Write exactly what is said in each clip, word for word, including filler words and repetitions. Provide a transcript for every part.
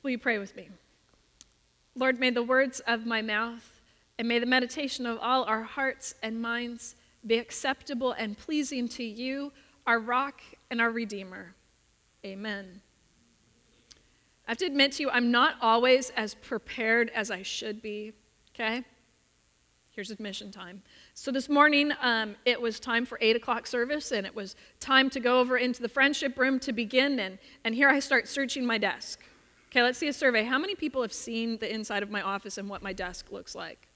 Will you pray with me? Lord, may the words of my mouth and may the meditation of all our hearts and minds be acceptable and pleasing to you, our rock and our redeemer. Amen. I have to admit to you, I'm not always as prepared as I should be, okay? Here's admission time. So this morning, um, it was time for eight o'clock service, and it was time to go over into the friendship room to begin, and, and here I start searching my desk. Okay, let's see a survey. How many people have seen the inside of my office and what my desk looks like?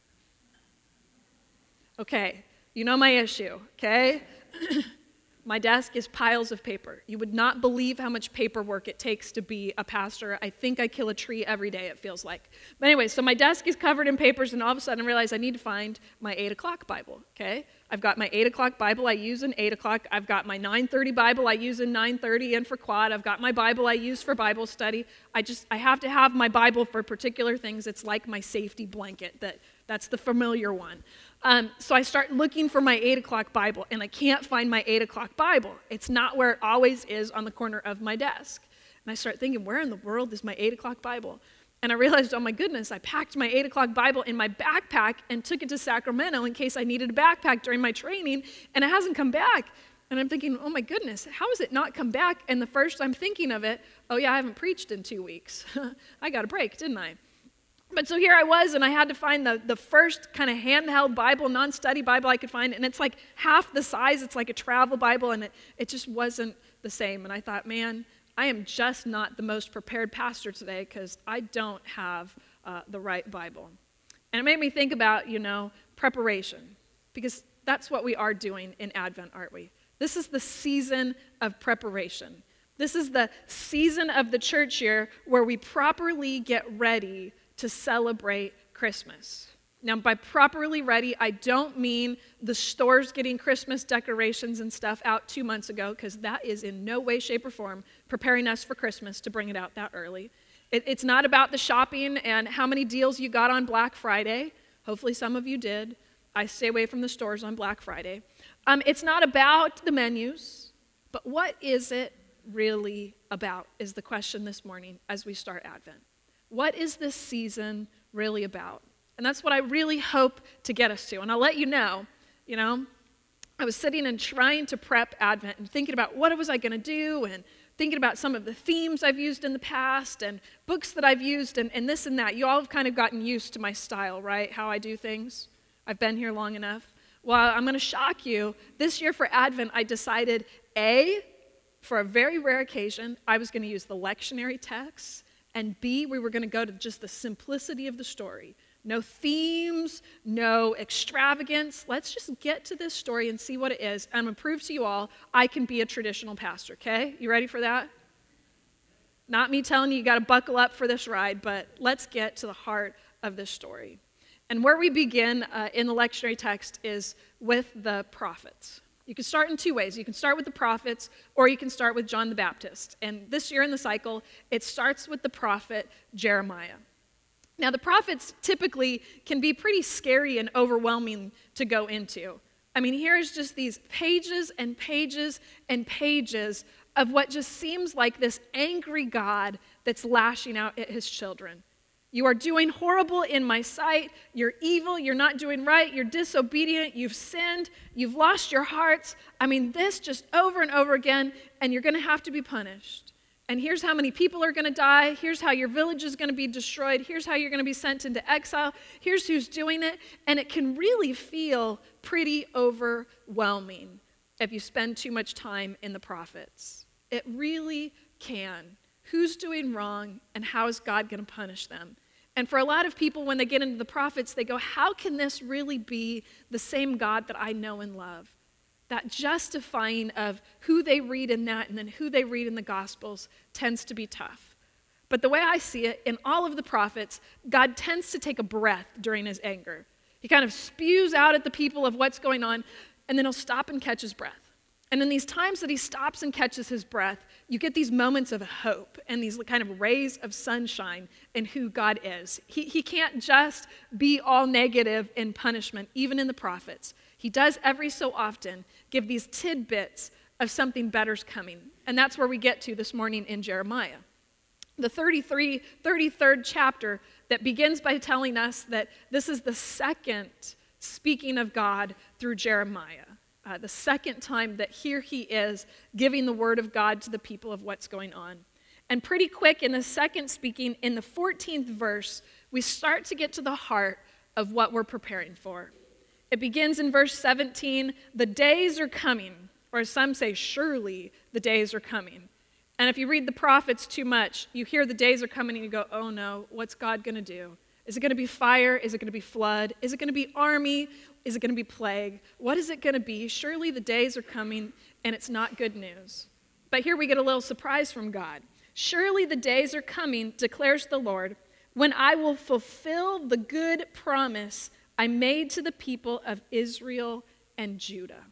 Okay, you know my issue, okay? My desk is piles of paper. You would not believe how much paperwork it takes to be a pastor. I think I kill a tree every day, it feels like. But anyway, so my desk is covered in papers, and all of a sudden I realize I need to find my eight o'clock Bible, okay? I've got my eight o'clock Bible I use in eight o'clock. I've got my nine thirty Bible I use in nine thirty and for quad. I've got my Bible I use for Bible study. I just, I have to have my Bible for particular things. It's like my safety blanket. That That's the familiar one. Um, so I start looking for my eight o'clock Bible, and I can't find my eight o'clock Bible. It's not where it always is on the corner of my desk. And I start thinking, where in the world is my eight o'clock Bible? And I realized, oh my goodness, I packed my eight o'clock Bible in my backpack and took it to Sacramento in case I needed a backpack during my training, and it hasn't come back. And I'm thinking, oh my goodness, how has it not come back? And the first I'm thinking of it, oh yeah, I haven't preached in two weeks. I got a break, didn't I? But so here I was, and I had to find the, the first kind of handheld Bible, non-study Bible I could find, and it's like half the size. It's like a travel Bible, and it, it just wasn't the same. And I thought, man, I am just not the most prepared pastor today because I don't have uh, the right Bible. And it made me think about, you know, preparation, because that's what we are doing in Advent, aren't we? This is the season of preparation. This is the season of the church year where we properly get ready to celebrate Christmas. Now, by properly ready, I don't mean the stores getting Christmas decorations and stuff out two months ago, because that is in no way, shape, or form preparing us for Christmas to bring it out that early. It, it's not about the shopping and how many deals you got on Black Friday. Hopefully some of you did. I stay away from the stores on Black Friday. Um, it's not about the menus, but what is it really about is the question this morning as we start Advent. What is this season really about? And that's what I really hope to get us to. And I'll let you know, you know, I was sitting and trying to prep Advent and thinking about what was I going to do and thinking about some of the themes I've used in the past and books that I've used and, and this and that. You all have kind of gotten used to my style, right? How I do things. I've been here long enough. Well, I'm going to shock you. This year for Advent, I decided, A, for a very rare occasion, I was going to use the lectionary text. And B, we were going to go to just the simplicity of the story. No themes, no extravagance. Let's just get to this story and see what it is. I'm going to prove to you all I can be a traditional pastor, okay? You ready for that? Not me telling you you got to buckle up for this ride, but let's get to the heart of this story. And where we begin uh, in the lectionary text is with the prophets. You can start in two ways. You can start with the prophets, or you can start with John the Baptist. And this year in the cycle, it starts with the prophet Jeremiah. Now, the prophets typically can be pretty scary and overwhelming to go into. I mean, here's just these pages and pages and pages of what just seems like this angry God that's lashing out at his children. You are doing horrible in my sight. You're evil. You're not doing right. You're disobedient. You've sinned. You've lost your hearts. I mean, this just over and over again, and you're going to have to be punished. And here's how many people are going to die. Here's how your village is going to be destroyed. Here's how you're going to be sent into exile. Here's who's doing it. And it can really feel pretty overwhelming if you spend too much time in the prophets. It really can. Who's doing wrong, and how is God going to punish them? And for a lot of people, when they get into the prophets, they go, how can this really be the same God that I know and love? That justifying of who they read in that and then who they read in the Gospels tends to be tough. But the way I see it, in all of the prophets, God tends to take a breath during his anger. He kind of spews out at the people of what's going on, and then he'll stop and catch his breath. And in these times that he stops and catches his breath, you get these moments of hope and these kind of rays of sunshine in who God is. He, he can't just be all negative in punishment, even in the prophets. He does every so often give these tidbits of something better's coming. And that's where we get to this morning in Jeremiah. the thirty-three, thirty-third chapter that begins by telling us that this is the second speaking of God through Jeremiah. Uh, the second time that here he is giving the word of God to the people of what's going on. And pretty quick in the second speaking, in the fourteenth verse, we start to get to the heart of what we're preparing for. It begins in verse seventeen, the days are coming, or as some say, surely the days are coming. And if you read the prophets too much, you hear the days are coming and you go, oh no, what's God going to do? Is it going to be fire? Is it going to be flood? Is it going to be army? Is it going to be plague? What is it going to be? Surely the days are coming and it's not good news. But here we get a little surprise from God. Surely the days are coming, declares the Lord, when I will fulfill the good promise I made to the people of Israel and Judah.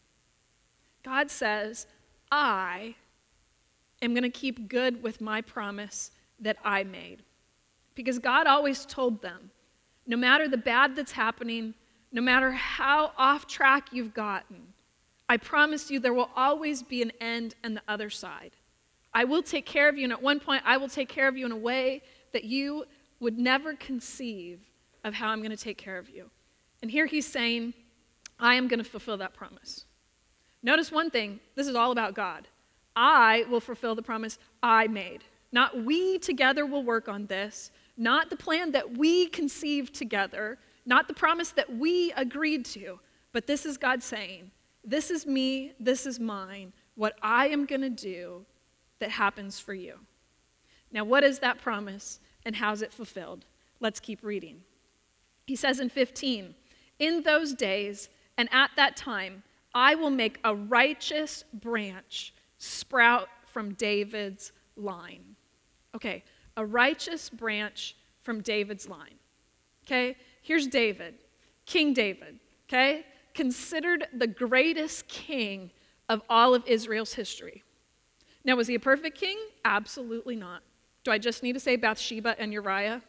God says, I am going to keep good with my promise that I made. Because God always told them, no matter the bad that's happening, no matter how off track you've gotten, I promise you there will always be an end and the other side. I will take care of you, and at one point I will take care of you in a way that you would never conceive of how I'm going to take care of you. And here he's saying, I am going to fulfill that promise. Notice one thing, this is all about God. I will fulfill the promise I made. Not we together will work on this, not the plan that we conceived together, not the promise that we agreed to, but this is God saying, this is me, this is mine, what I am going to do that happens for you. Now, what is that promise and how's it fulfilled? Let's keep reading. He says in fifteen, in those days and at that time, I will make a righteous branch sprout from David's line. Okay, a righteous branch from David's line. Okay, here's David, King David, okay? Considered the greatest king of all of Israel's history. Now, was he a perfect king? Absolutely not. Do I just need to say Bathsheba and Uriah?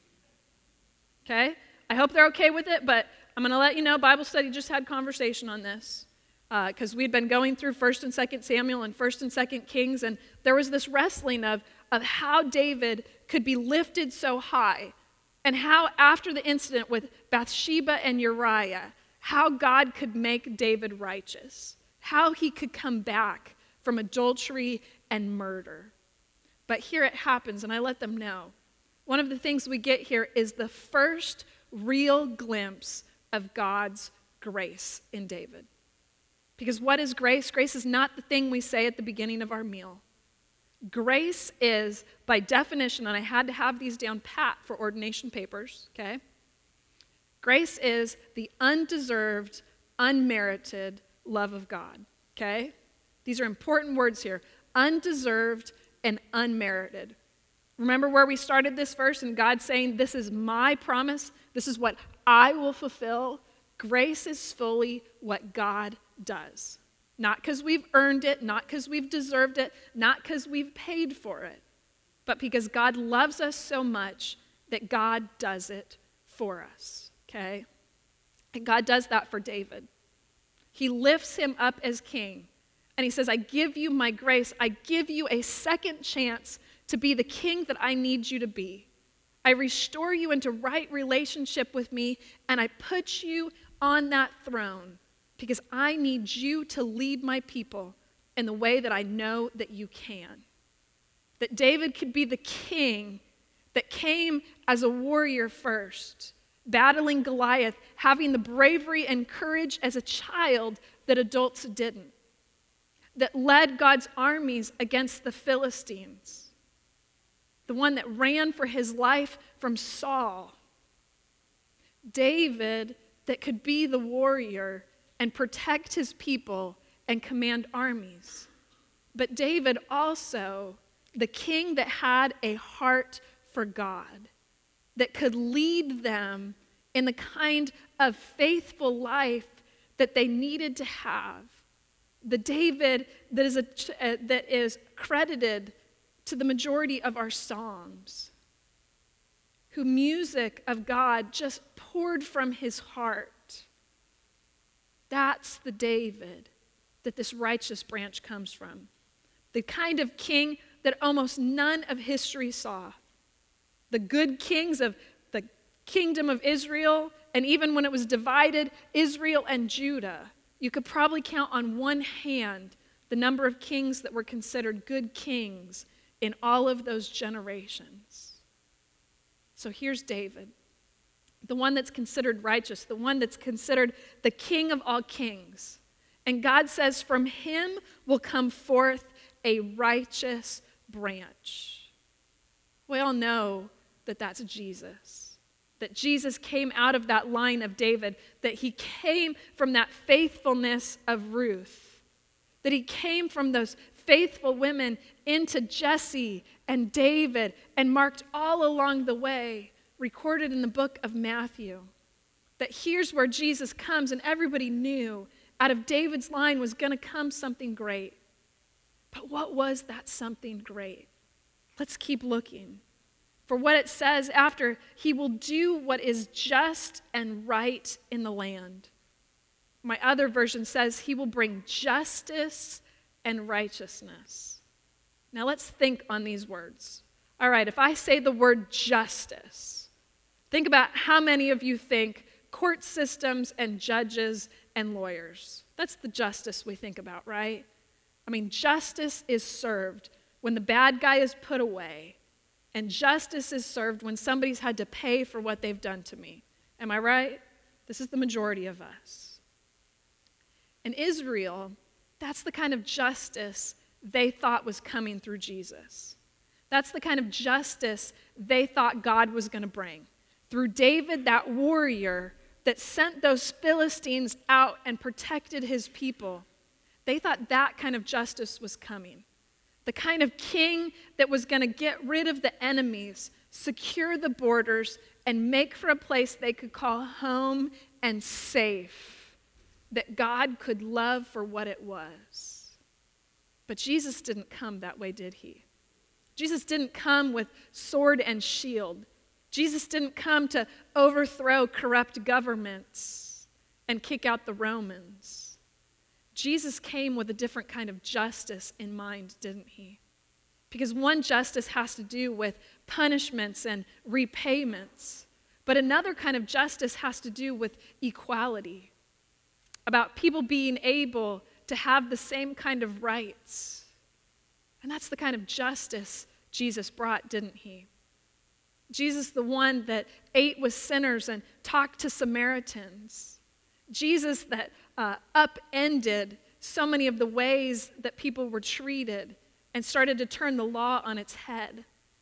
Okay, I hope they're okay with it, but I'm going to let you know, Bible study just had conversation on this. Because uh, we'd been going through First and Second Samuel and First and Second Kings, and there was this wrestling of, of how David could be lifted so high, and how after the incident with Bathsheba and Uriah, how God could make David righteous, how he could come back from adultery and murder. But here it happens, and I let them know. One of the things we get here is the first real glimpse of God's grace in David. Because what is grace? Grace is not the thing we say at the beginning of our meal. Grace is, by definition, and I had to have these down pat for ordination papers, okay? Grace is the undeserved, unmerited love of God, okay? These are important words here. Undeserved and unmerited. Remember where we started this verse and God saying, this is my promise. This is what I will fulfill. Grace is fully what God does. Not because we've earned it, not because we've deserved it, not because we've paid for it, but because God loves us so much that God does it for us, okay? And God does that for David. He lifts him up as king, and he says, I give you my grace. I give you a second chance to be the king that I need you to be. I restore you into right relationship with me, and I put you on that throne because I need you to lead my people in the way that I know that you can. That David could be the king that came as a warrior first, battling Goliath, having the bravery and courage as a child that adults didn't, that led God's armies against the Philistines, the one that ran for his life from Saul. David that could be the warrior and protect his people and command armies. But David also, the king that had a heart for God, that could lead them in the kind of faithful life that they needed to have. The David that is, a, uh, that is credited to the majority of our songs, who music of God just poured from his heart. That's the David that this righteous branch comes from. The kind of king that almost none of history saw. The good kings of the kingdom of Israel, and even when it was divided, Israel and Judah, you could probably count on one hand the number of kings that were considered good kings in all of those generations. So here's David, the one that's considered righteous, the one that's considered the king of all kings. And God says, from him will come forth a righteous branch. We all know that that's Jesus, that Jesus came out of that line of David, that he came from that faithfulness of Ruth, that he came from those faithful women into Jesse and David and marked all along the way, recorded in the book of Matthew. That here's where Jesus comes, and everybody knew out of David's line was going to come something great. But what was that something great? Let's keep looking. For what it says after, he will do what is just and right in the land. My other version says he will bring justice and righteousness. Now let's think on these words. All right, if I say the word justice, think about how many of you think court systems and judges and lawyers. That's the justice we think about, right? I mean, justice is served when the bad guy is put away, and justice is served when somebody's had to pay for what they've done to me. Am I right? This is the majority of us. In Israel, that's the kind of justice they thought was coming through Jesus. That's the kind of justice they thought God was going to bring. Through David, that warrior that sent those Philistines out and protected his people, they thought that kind of justice was coming. The kind of king that was going to get rid of the enemies, secure the borders, and make for a place they could call home and safe, that God could love for what it was. But Jesus didn't come that way, did he? Jesus didn't come with sword and shield. Jesus didn't come to overthrow corrupt governments and kick out the Romans. Jesus came with a different kind of justice in mind, didn't he? Because one justice has to do with punishments and repayments, but another kind of justice has to do with equality, about people being able to have the same kind of rights. And that's the kind of justice Jesus brought, didn't he? Jesus, the one that ate with sinners and talked to Samaritans. Jesus that uh, upended so many of the ways that people were treated and started to turn the law on its head.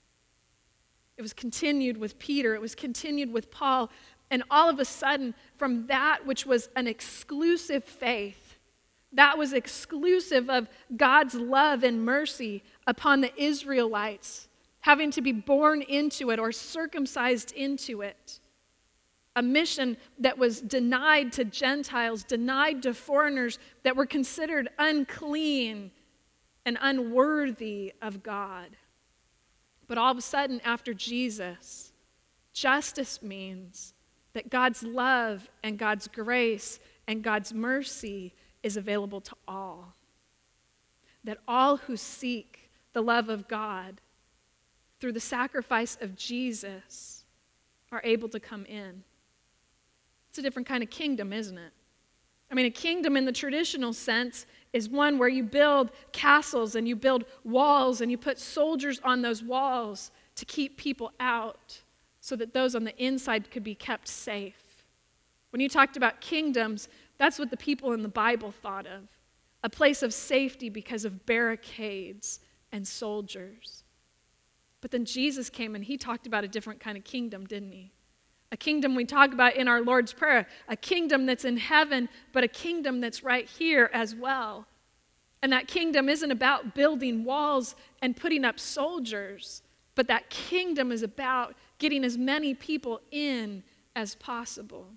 It was continued with Peter. It was continued with Paul. And all of a sudden, from that which was an exclusive faith, that was exclusive of God's love and mercy upon the Israelites, having to be born into it or circumcised into it. A mission that was denied to Gentiles, denied to foreigners that were considered unclean and unworthy of God. But all of a sudden, after Jesus, justice means that God's love and God's grace and God's mercy is available to all. That all who seek the love of God through the sacrifice of Jesus are able to come in. It's a different kind of kingdom, isn't it? I mean, a kingdom in the traditional sense is one where you build castles and you build walls and you put soldiers on those walls to keep people out so that those on the inside could be kept safe. When you talked about kingdoms, that's what the people in the Bible thought of. A place of safety because of barricades and soldiers. But then Jesus came and he talked about a different kind of kingdom, didn't he? A kingdom we talk about in our Lord's Prayer, a kingdom that's in heaven, but a kingdom that's right here as well. And that kingdom isn't about building walls and putting up soldiers, but that kingdom is about getting as many people in as possible.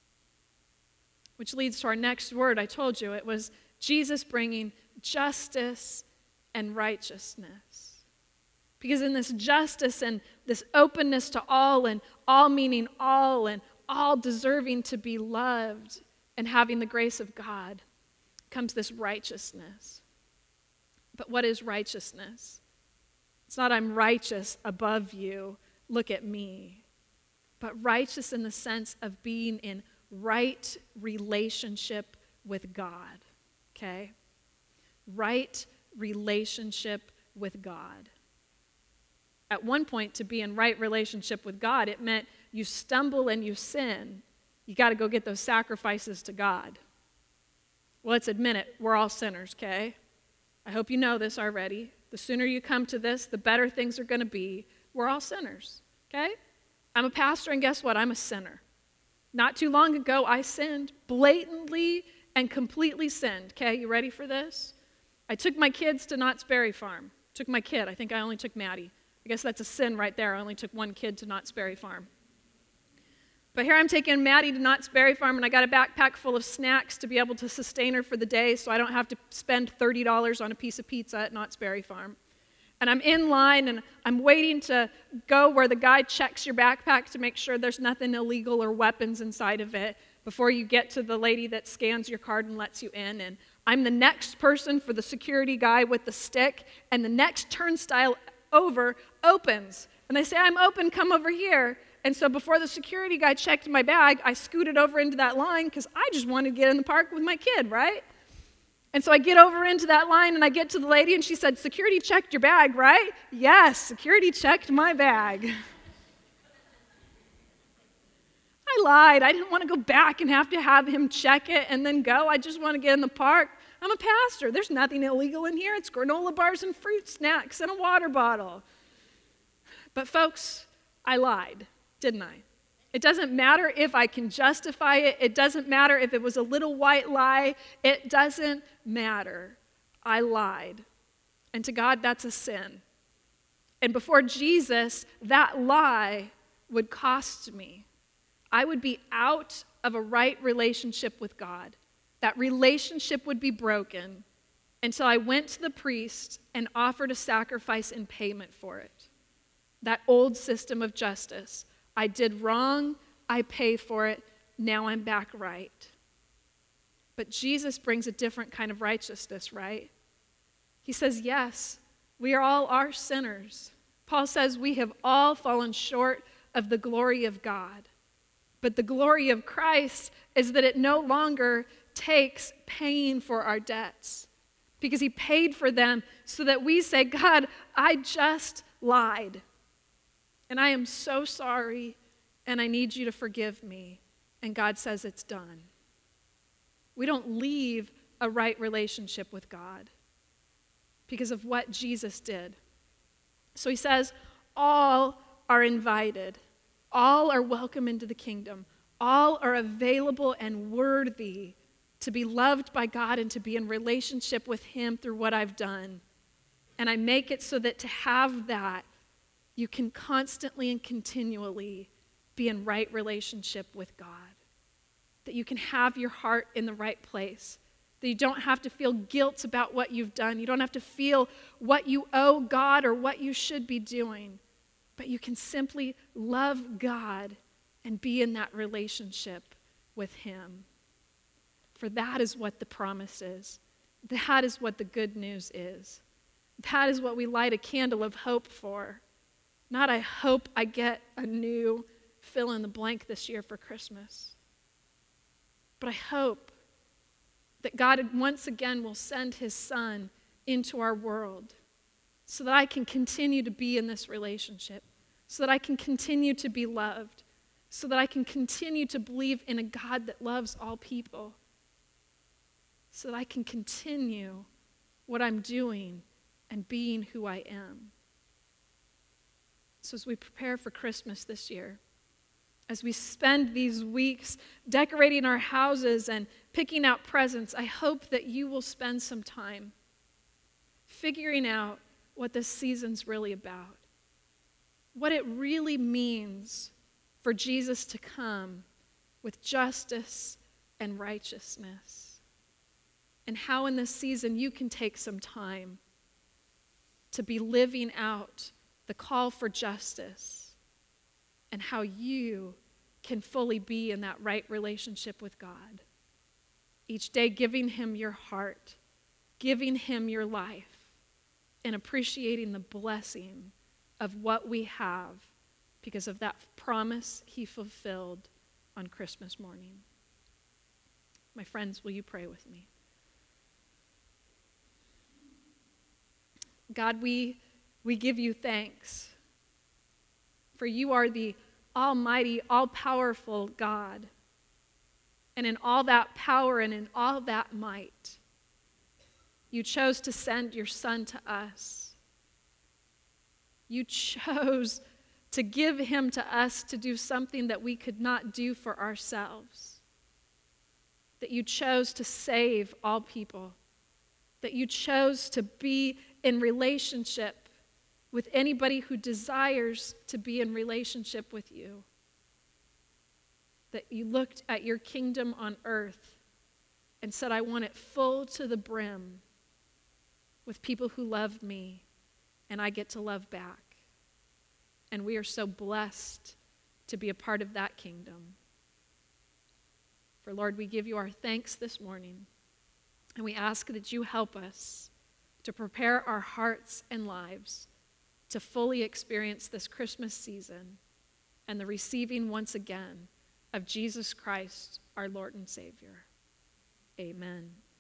Which leads to our next word. I told you it was Jesus bringing justice and righteousness. Because in this justice and this openness to all, and all meaning all, and all deserving to be loved and having the grace of God, comes this righteousness. But what is righteousness? It's not I'm righteous above you, look at me. But righteous in the sense of being in right relationship with God, okay? Right relationship with God. At one point, to be in right relationship with God, it meant you stumble and you sin. You got to go get those sacrifices to God. Well, let's admit it, we're all sinners, okay? I hope you know this already. The sooner you come to this, the better things are going to be. We're all sinners, okay? I'm a pastor, and guess what? I'm a sinner. Not too long ago, I sinned, blatantly and completely sinned, okay? You ready for this? I took my kids to Knott's Berry Farm. Took my kid. I think I only took Maddie. I guess that's a sin right there. I only took one kid to Knott's Berry Farm. But here I'm taking Maddie to Knott's Berry Farm, and I got a backpack full of snacks to be able to sustain her for the day so I don't have to spend thirty dollars on a piece of pizza at Knott's Berry Farm. And I'm in line, and I'm waiting to go where the guy checks your backpack to make sure there's nothing illegal or weapons inside of it before you get to the lady that scans your card and lets you in. And I'm the next person for the security guy with the stick, and the next turnstile over opens. And they say, I'm open, come over here. And so before the security guy checked my bag, I scooted over into that line because I just wanted to get in the park with my kid, right? And so I get over into that line, and I get to the lady, and she said, security checked your bag, right? Yes, security checked my bag. I lied. I didn't want to go back and have to have him check it and then go. I just want to get in the park. I'm a pastor. There's nothing illegal in here. It's granola bars and fruit snacks and a water bottle. But folks, I lied, didn't I? It doesn't matter if I can justify it. It doesn't matter if it was a little white lie. It doesn't matter. I lied. And to God, that's a sin. And before Jesus, that lie would cost me. I would be out of a right relationship with God. That relationship would be broken until I went to the priest and offered a sacrifice in payment for it. That old system of justice. I did wrong, I pay for it, now I'm back right. But Jesus brings a different kind of righteousness, right? He says, yes, we are all are sinners. Paul says we have all fallen short of the glory of God. But the glory of Christ is that it no longer takes paying for our debts, because he paid for them so that we say, God, I just lied. And I am so sorry, and I need you to forgive me. And God says it's done. We don't leave a right relationship with God because of what Jesus did. So he says, all are invited. All are welcome into the kingdom. All are available and worthy to be loved by God and to be in relationship with him through what I've done. And I make it so that to have that, you can constantly and continually be in right relationship with God. That you can have your heart in the right place. That you don't have to feel guilt about what you've done. You don't have to feel what you owe God or what you should be doing. But you can simply love God and be in that relationship with him. For that is what the promise is. That is what the good news is. That is what we light a candle of hope for. Not, I hope I get a new fill in the blank this year for Christmas. But I hope that God once again will send his son into our world so that I can continue to be in this relationship, so that I can continue to be loved, so that I can continue to believe in a God that loves all people, so that I can continue what I'm doing and being who I am. So as we prepare for Christmas this year, as we spend these weeks decorating our houses and picking out presents, I hope that you will spend some time figuring out what this season's really about. What it really means for Jesus to come with justice and righteousness. And how in this season you can take some time to be living out the call for justice, and how you can fully be in that right relationship with God. Each day giving him your heart, giving him your life, and appreciating the blessing of what we have because of that promise he fulfilled on Christmas morning. My friends, will you pray with me? God, we, we give you thanks, for you are the almighty, all-powerful God. And in all that power and in all that might, you chose to send your Son to us. You chose to give him to us to do something that we could not do for ourselves. That you chose to save all people. That you chose to be in relationship with anybody who desires to be in relationship with you. That you looked at your kingdom on earth and said, I want it full to the brim with people who love me, and I get to love back. And we are so blessed to be a part of that kingdom. For Lord, we give you our thanks this morning, and we ask that you help us to prepare our hearts and lives to fully experience this Christmas season and the receiving once again of Jesus Christ, our Lord and Savior. Amen.